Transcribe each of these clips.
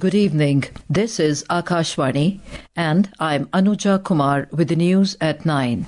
Good evening. This is Akashvani and I'm Anuja Kumar with the news at 9.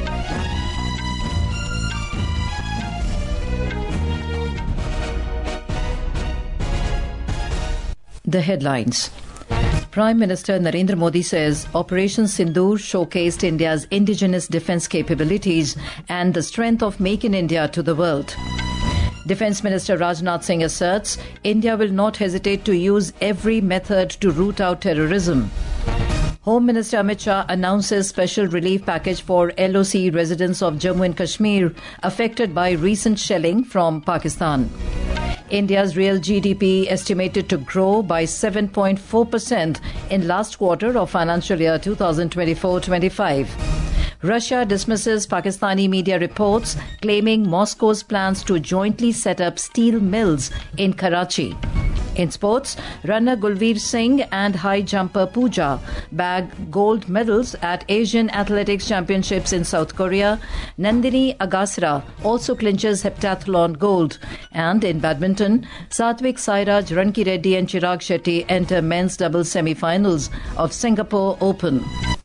The headlines. Prime Minister Narendra Modi says Operation Sindoor showcased India's indigenous defence capabilities and the strength of Make in India to the world. Defence Minister Rajnath Singh asserts India will not hesitate to use every method to root out terrorism. Home Minister Amit Shah announces special relief package for LOC residents of Jammu and Kashmir affected by recent shelling from Pakistan. India's real GDP estimated to grow by 7.4% in last quarter of financial year 2024-25. Russia dismisses Pakistani media reports claiming Moscow's plans to jointly set up steel mills in Karachi. In sports, runner Gulveer Singh and high jumper Pooja bag gold medals at Asian Athletics Championships in South Korea. Nandini Agasra also clinches heptathlon gold. And in badminton, Satvik Sairaj, Ranki Reddy and Chirag Shetty enter men's doubles semi-finals of Singapore Open.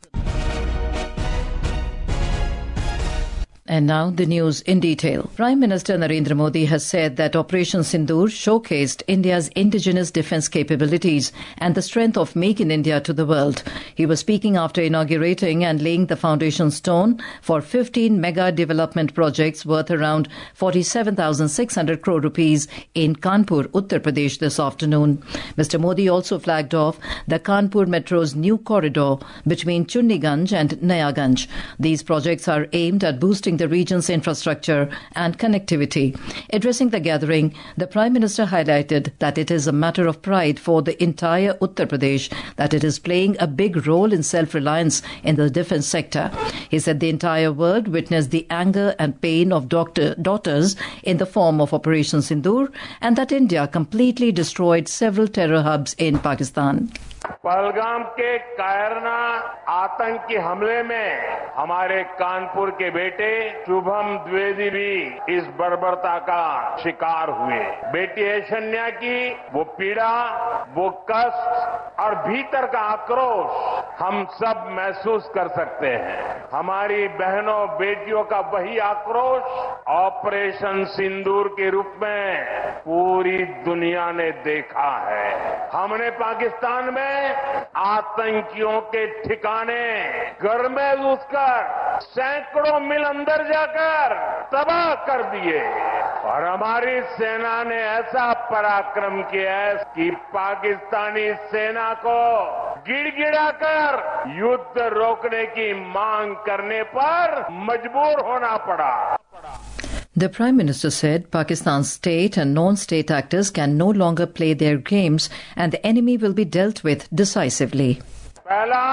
And now the news in detail. Prime Minister Narendra Modi has said that Operation Sindoor showcased India's indigenous defence capabilities and the strength of Make in India to the world. He was speaking after inaugurating and laying the foundation stone for 15 mega development projects worth around 47,600 crore rupees in Kanpur, Uttar Pradesh this afternoon. Mr. Modi also flagged off the Kanpur Metro's new corridor between Chunniganj and Nayaganj. These projects are aimed at boosting the region's infrastructure and connectivity. Addressing the gathering, the Prime Minister highlighted that it is a matter of pride for the entire Uttar Pradesh that it is playing a big role in self-reliance in the defence sector. He said the entire world witnessed the anger and pain of daughters in the form of Operation Sindoor and that India completely destroyed several terror hubs in Pakistan. Pahalgam के कायरना आतंकी हमले में हमारे कानपुर के बेटे शुभम द्विवेदी भी इस बर्बरता का शिकार हुए। बेटी ऐशन्या की वो पीड़ा, वो कष्ट और भीतर का आक्रोश हम सब महसूस कर सकते हैं। हमारी बहनों बेटियों का वही आक्रोश ऑपरेशन सिंदूर के रूप में पूरी दुनिया ने देखा है। हमने पाकिस्तान में आतंकियों के ठिकाने घर में घुसकर सैकड़ों मील अंदर जाकर तबाह कर दिए और हमारी सेना ने ऐसा पराक्रम किया है कि पाकिस्तानी सेना को गिड़गिड़ाकर युद्ध रोकने की मांग करने पर मजबूर होना पड़ा। The Prime Minister said Pakistan's state and non-state actors can no longer play their games and the enemy will be dealt with decisively. पहला,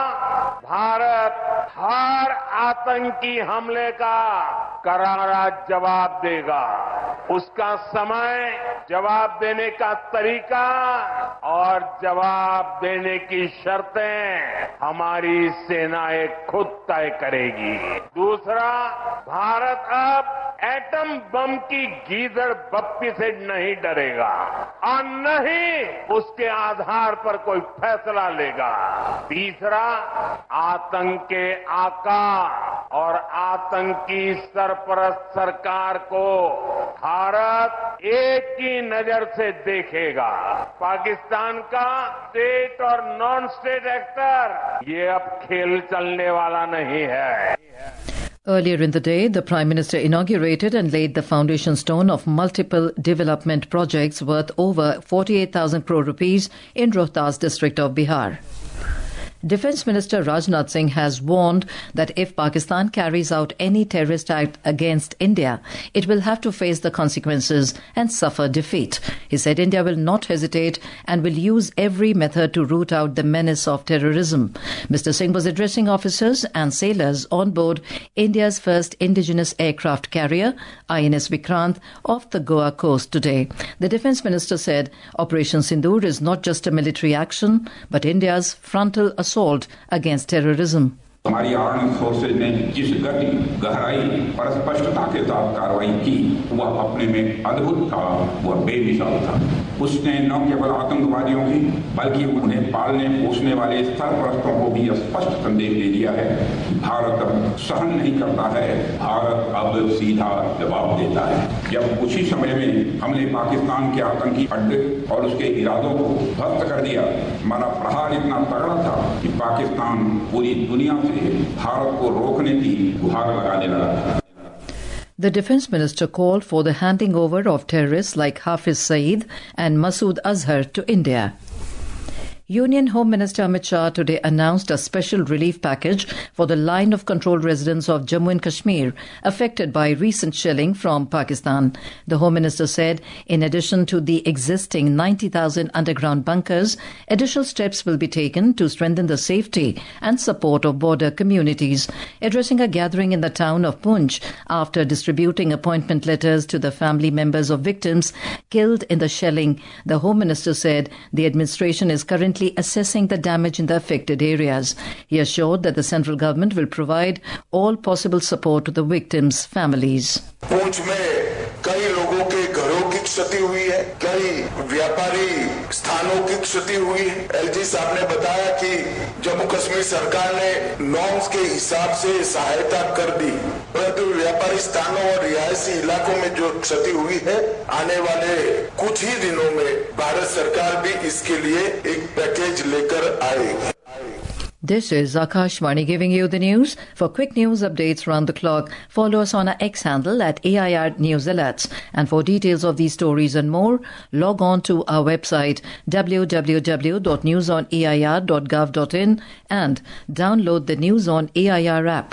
भारत हर आतंकी हमले का करारा जवाब देगा। उसका समय, जवाब देने का तरीका और जवाब देने की शर्तें हमारी सेनाएं खुद तय करेगी। दूसरा, भारत अब एटम बम की गीदड़ बप्पी से नहीं डरेगा और न ही उसके आधार पर कोई फैसला लेगा। तीसरा, आतंक के आका और आतंकी सरपरस्त सरकार को भारत एक ही नजर से देखेगा। पाकिस्तान का स्टेट और नॉन स्टेट एक्टर ये अब खेल चलने वाला नहीं है। Earlier in the day, the Prime Minister inaugurated and laid the foundation stone of multiple development projects worth over 48,000 crore rupees in Rohtas district of Bihar. Defence Minister Rajnath Singh has warned that if Pakistan carries out any terrorist act against India, it will have to face the consequences and suffer defeat. He said India will not hesitate and will use every method to root out the menace of terrorism. Mr. Singh was addressing officers and sailors on board India's first indigenous aircraft carrier, INS Vikrant, off the Goa coast today. The Defence Minister said Operation Sindoor is not just a military action, but India's frontal assault against terrorism. हमारी armed forces ने जिस गति, गहराई और स्पष्टता के साथ कार्रवाई की वह अपने में अद्भुत था, वह बेमिसाल था। उसने न केवल आतंकवादियों की बल्कि उन्हें पालने पोसने वाले सरपरस्तों को भी स्पष्ट संदेश दे दिया है। भारत अब सहन नहीं करता है, भारत अब सीधा जवाब देता है। जब उसी समय में हमने पाकिस्तान के आतंकी अड्डे और उसके इरादों को ध्वस्त कर दिया, हमारा प्रहार इतना तगड़ा था कि पाकिस्तान पूरी दुनिया से भारत को रोकने की गुहार लगाने लगा था। The Defence Minister called for the handing over of terrorists like Hafiz Saeed and Masood Azhar to India. Union Home Minister Amit Shah today announced a special relief package for the line of control residents of Jammu and Kashmir affected by recent shelling from Pakistan. The Home Minister said, in addition to the existing 90,000 underground bunkers, additional steps will be taken to strengthen the safety and support of border communities. Addressing a gathering in the town of Poonch after distributing appointment letters to the family members of victims killed in the shelling, the Home Minister said the administration is currently assessing the damage in the affected areas. He assured that the central government will provide all possible support to the victims' families. पूंछ में कई लोगों के घरों की क्षति हुई है, कई व्यापारी स्थानों की क्षति हुई है। एलजी साहब ने बताया कि जम्मू कश्मीर सरकार ने नॉर्म्स के हिसाब से सहायता कर दी, परंतु व्यापारी स्थानों और रिहायशी इलाकों में जो क्षति हुई है, आने वाले कुछ ही दिनों में भारत सरकार भी इसके लिए एक पैकेज लेकर आएगी। This is Akashvani giving you the news. For quick news updates round the clock, follow us on our X handle at AIR News Alerts. And for details of these stories and more, log on to our website www.newsonair.gov.in and download the News on AIR app.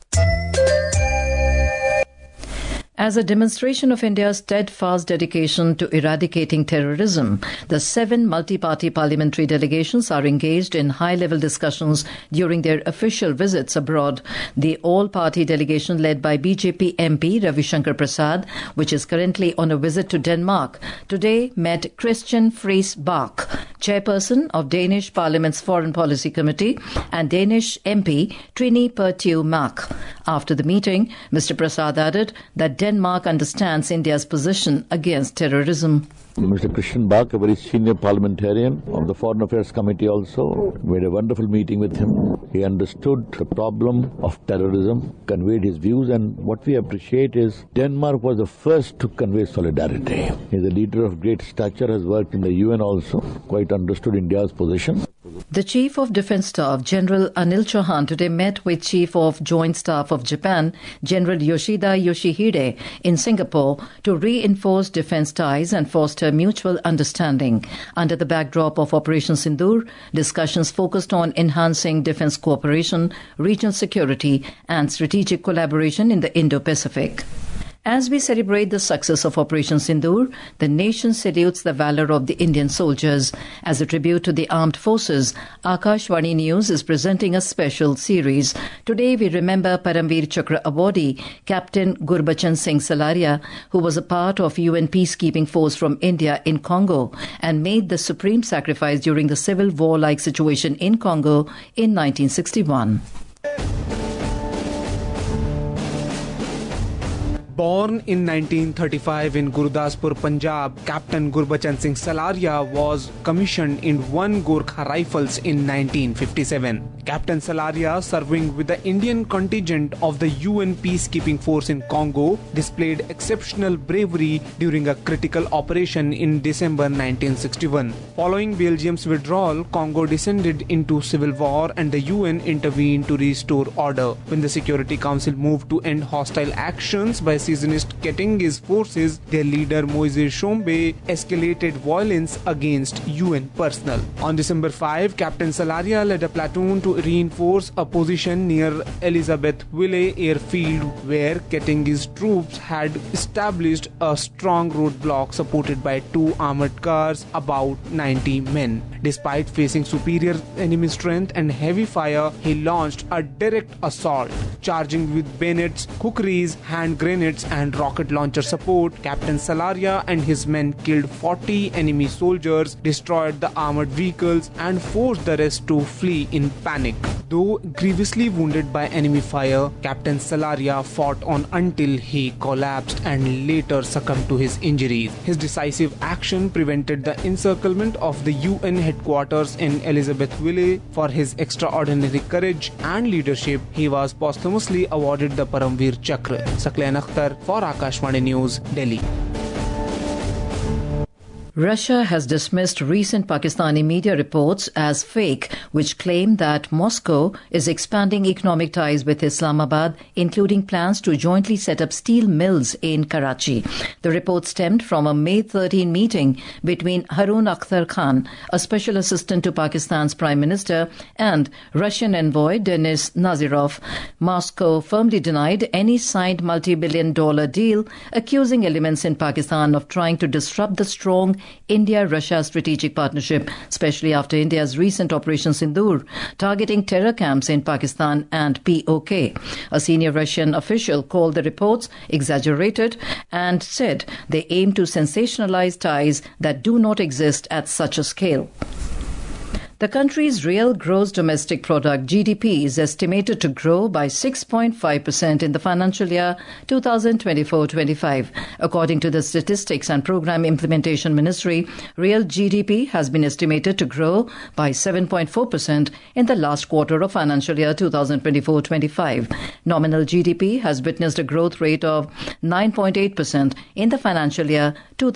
As a demonstration of India's steadfast dedication to eradicating terrorism, the 7 multi-party parliamentary delegations are engaged in high-level discussions during their official visits abroad. The all-party delegation led by BJP MP Ravi Shankar Prasad, which is currently on a visit to Denmark, today met Christian Friis Bach, chairperson of Danish Parliament's Foreign Policy Committee, and Danish MP Trine Pertou Mach. After the meeting, Mr. Prasad added that Denmark understands India's position against terrorism. Mr. Christian Bach, a very senior parliamentarian of the Foreign Affairs Committee also, we had a wonderful meeting with him. He understood the problem of terrorism, conveyed his views, and what we appreciate is Denmark was the first to convey solidarity. He is a leader of great stature, has worked in the UN also, quite understood India's position. The Chief of Defence Staff, General Anil Chauhan, today met with Chief of Joint Staff of Japan, General Yoshida Yoshihide, in Singapore to reinforce defence ties and foster mutual understanding. Under the backdrop of Operation Sindoor, discussions focused on enhancing defence cooperation, regional security and strategic collaboration in the Indo-Pacific. As we celebrate the success of Operation Sindoor, the nation salutes the valour of the Indian soldiers. As a tribute to the armed forces, Akashvani News is presenting a special series. Today we remember Paramveer Chakra awardee Captain Gurbachan Singh Salaria, who was a part of UN peacekeeping force from India in Congo and made the supreme sacrifice during the civil war-like situation in Congo in 1961. Born in 1935 in Gurdaspur, Punjab, Captain Gurbachan Singh Salaria was commissioned in 1 Gorkha Rifles in 1957. Captain Salaria, serving with the Indian contingent of the UN peacekeeping force in Congo, displayed exceptional bravery during a critical operation in December 1961. Following Belgium's withdrawal, Congo descended into civil war and the UN intervened to restore order. When the Security Council moved to end hostile actions by secessionist Keting's forces, their leader Moise Tshombe escalated violence against UN personnel. On December 5, Captain Salaria led a platoon to reinforce a position near Elizabethville airfield where Keting's troops had established a strong roadblock supported by 2 armored cars, about 90 men. Despite facing superior enemy strength and heavy fire, he launched a direct assault. charging with bayonets, kukris, hand grenades and rocket launcher support. Captain Salaria and his men killed 40 enemy soldiers, destroyed the armored vehicles and forced the rest to flee in panic. Though grievously wounded by enemy fire, Captain Salaria fought on until he collapsed and later succumbed to his injuries. His decisive action prevented the encirclement of the UN headquarters in Elizabethville. For his extraordinary courage and leadership, he was posthumously awarded the Paramveer Chakra. Sakleen Akhtar for Akashvani News, Delhi. Russia has dismissed recent Pakistani media reports as fake, which claim that Moscow is expanding economic ties with Islamabad, including plans to jointly set up steel mills in Karachi. The report stemmed from a May 13 meeting between Harun Akhtar Khan, a special assistant to Pakistan's Prime Minister, and Russian envoy Denis Nazirov. Moscow firmly denied any signed multi-billion-dollar deal, accusing elements in Pakistan of trying to disrupt the strong India-Russia strategic partnership, especially after India's recent Operation Sindoor, targeting terror camps in Pakistan and POK. A senior Russian official called the reports exaggerated and said they aim to sensationalize ties that do not exist at such a scale. The country's real gross domestic product (GDP) is estimated to grow by 6.5% in the financial year 2024-25. According to the Statistics and Program Implementation Ministry, real GDP has been estimated to grow by 7.4% in the last quarter of financial year 2024-25. Nominal GDP has witnessed a growth rate of 9.8% in the financial year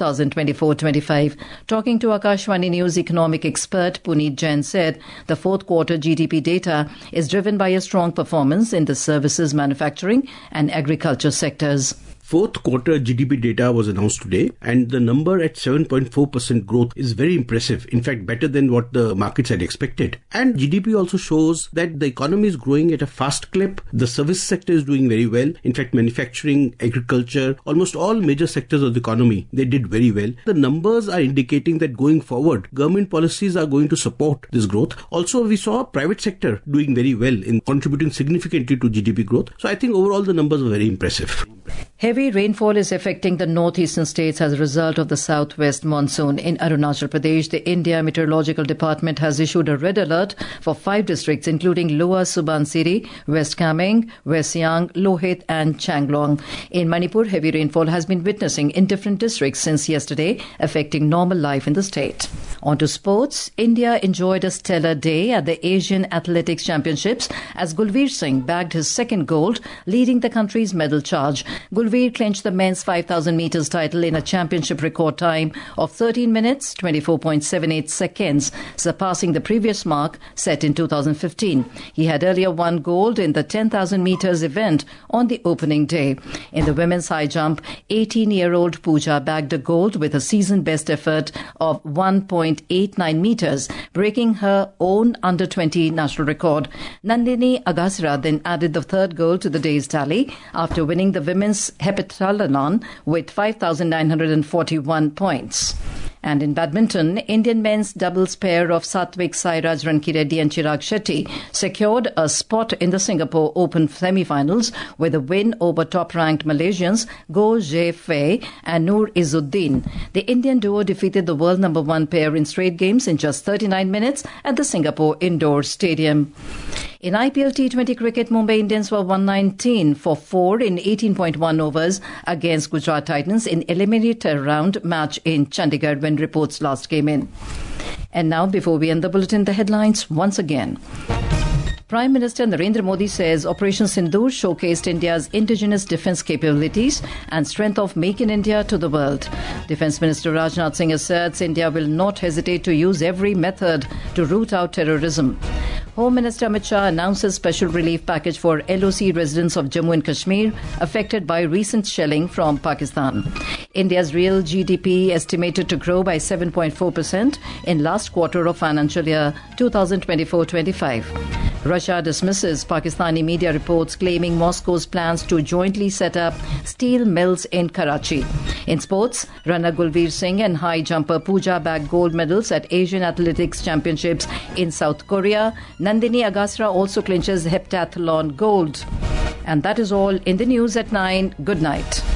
2024-25. Talking to Akashvani News economic expert Puneet Jain said the fourth quarter GDP data is driven by a strong performance in the services, manufacturing and agriculture sectors. Fourth quarter GDP data was announced today, and the number at 7.4% growth is very impressive. In fact, better than what the markets had expected. And GDP also shows that the economy is growing at a fast clip. The service sector is doing very well. In fact, manufacturing, agriculture, almost all major sectors of the economy, they did very well. The numbers are indicating that going forward, government policies are going to support this growth. Also, we saw private sector doing very well in contributing significantly to GDP growth. So I think overall the numbers are very impressive. Heavy rainfall is affecting the northeastern states as a result of the southwest monsoon. In Arunachal Pradesh, the India Meteorological Department has issued a red alert for 5 districts, including Lower Subansiri, West Kameng, West Siang, Lohit and Changlong. In Manipur, heavy rainfall has been witnessing in different districts since yesterday, affecting normal life in the state. On to sports. India enjoyed a stellar day at the Asian Athletics Championships as Gulveer Singh bagged his second gold, leading the country's medal charge. Gulveer clinched the men's 5,000 metres title in a championship record time of 13 minutes, 24.78 seconds, surpassing the previous mark set in 2015. He had earlier won gold in the 10,000 metres event on the opening day. In the women's high jump, 18-year-old Pooja bagged a gold with a season best effort of 1.89 metres, breaking her own under-20 national record. Nandini Agasra then added the third gold to the day's tally after winning the women's heptathlon with 5,941 points. And in badminton, Indian men's doubles pair of Satvik Sairaj Rankireddy and Chirag Shetty secured a spot in the Singapore Open semi-finals with a win over top-ranked Malaysians Goh Zhe Fei and Noor Izzuddin. The Indian duo defeated the world number 1 pair in straight games in just 39 minutes at the Singapore Indoor Stadium. In IPL T20 cricket, Mumbai Indians were 119 for 4 in 18.1 overs against Gujarat Titans in eliminator round match in Chandigarh when reports last came in. And now, before we end the bulletin, the headlines once again. Prime Minister Narendra Modi says Operation Sindoor showcased India's indigenous defence capabilities and strength of Make in India to the world. Defence Minister Rajnath Singh asserts India will not hesitate to use every method to root out terrorism. Home Minister Amit Shah announces special relief package for LOC residents of Jammu and Kashmir affected by recent shelling from Pakistan. India's real GDP estimated to grow by 7.4% in last quarter of financial year 2024-25. Russia dismisses Pakistani media reports claiming Moscow's plans to jointly set up steel mills in Karachi. In sports, runner Gulveer Singh and high jumper Pooja bagged gold medals at Asian Athletics Championships in South Korea. Nandini Agasra also clinches heptathlon gold. And that is all in the news at 9. Good night.